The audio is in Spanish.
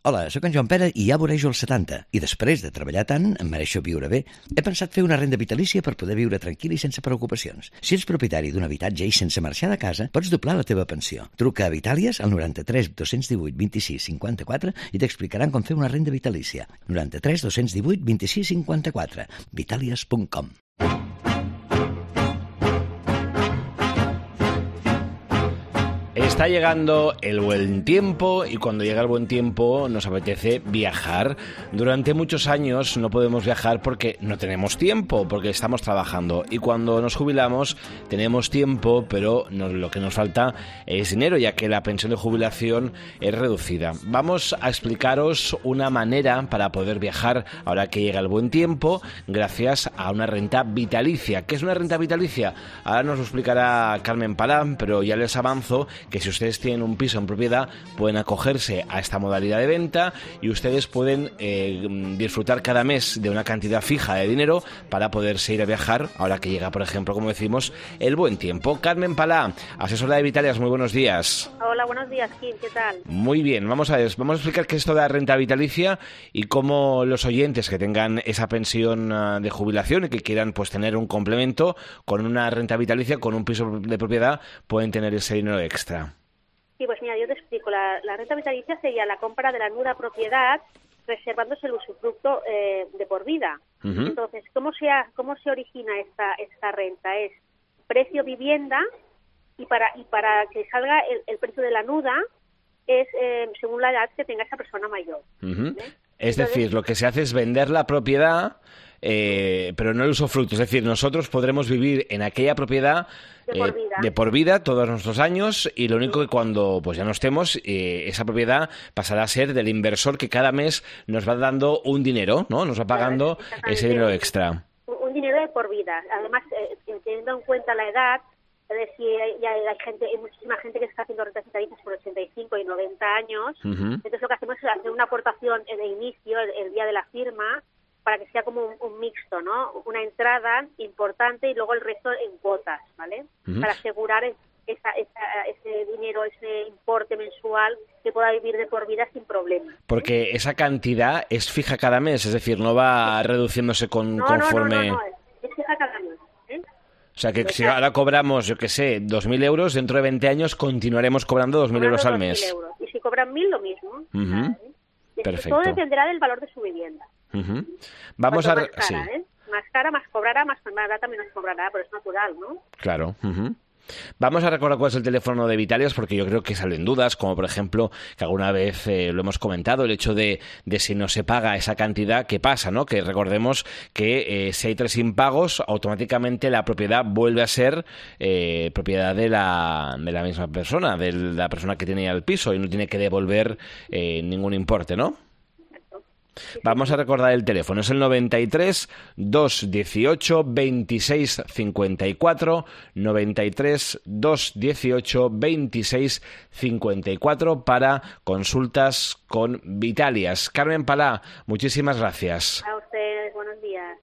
Hola, sóc en Joan Pere i ja vorejo els 70 i després de treballar tant, em mereixo viure bé. He pensat fer una renda vitalícia per poder viure tranquil i sense preocupacions. Si ets propietari d'un habitatge i sense marxar de casa, pots doblar la teva pensió. Truca a Vitàlies al 93 218 26 54 i t'explicaran com fer una renda vitalícia. 93 218 26 54. Vitàlies.com. Está llegando el buen tiempo y cuando llega el buen tiempo nos apetece viajar. Durante muchos años no podemos viajar porque no tenemos tiempo, porque estamos trabajando. Y cuando nos jubilamos tenemos tiempo, pero lo que nos falta es dinero, ya que la pensión de jubilación es reducida. Vamos a explicaros una manera para poder viajar ahora que llega el buen tiempo, gracias a una renta vitalicia. ¿Qué es una renta vitalicia? Ahora nos lo explicará Carmen Palán, pero ya les avanzo que si ustedes tienen un piso en propiedad pueden acogerse a esta modalidad de venta y ustedes pueden disfrutar cada mes de una cantidad fija de dinero para poderse ir a viajar ahora que llega, por ejemplo, como decimos, el buen tiempo. Carmen Palá, asesora de Vitalias, muy buenos días. Hola, buenos días, Kim, ¿qué tal? Muy bien, vamos a explicar qué es esto de la renta vitalicia y cómo los oyentes que tengan esa pensión de jubilación y que quieran pues tener un complemento con una renta vitalicia, con un piso de propiedad, pueden tener ese dinero extra. Sí, pues mira, yo te explico. La renta vitalicia sería la compra de la nuda propiedad reservándose el usufructo de por vida. Uh-huh. Entonces, ¿cómo se origina esta renta? Es precio vivienda y para que salga el precio de la nuda es según la edad que tenga esa persona mayor. Uh-huh. Es decir, lo que se hace es vender la propiedad, pero no el usufructo. Es decir, nosotros podremos vivir en aquella propiedad de por vida todos nuestros años y lo único que cuando pues ya no estemos, esa propiedad pasará a ser del inversor que cada mes nos va dando un dinero, ¿no? Nos va pagando ese dinero extra. Un dinero de por vida. Además, teniendo en cuenta la edad, es decir, hay muchísima gente que está haciendo rentas vitalicias por 85 y 90 años. Uh-huh. Entonces lo que hacemos es hacer una aportación de inicio, el día de la firma, para que sea como un mixto, ¿no? Una entrada importante y luego el resto en cuotas, ¿vale? Uh-huh. Para asegurar ese dinero, ese importe mensual que pueda vivir de por vida sin problema. Porque esa cantidad es fija cada mes, es decir, no va reduciéndose conforme... No, es fija cada mes. O sea, que si ahora cobramos, yo qué sé, 2.000 euros, dentro de 20 años continuaremos cobrando 2.000 euros al mes. 2.000 euros. Y si cobran 1.000, lo mismo. Uh-huh. Perfecto. Todo dependerá del valor de su vivienda. Uh-huh. Vamos a... Más cara, sí. Más cara, más cobrará, más barata menos cobrará, pero es natural, ¿no? Claro. Uh-huh. Vamos a recordar cuál es el teléfono de Vitalias porque yo creo que salen dudas, como por ejemplo, que alguna vez lo hemos comentado, el hecho de si no se paga esa cantidad, ¿qué pasa? ¿No? Que recordemos que si hay 3 impagos, automáticamente la propiedad vuelve a ser propiedad de la misma persona, de la persona que tenía el piso y no tiene que devolver ningún importe, ¿no? Vamos a recordar el teléfono, es el 93 218 26 54, 93 218 26 54 para consultas con Vitalias. Carmen Palá, muchísimas gracias.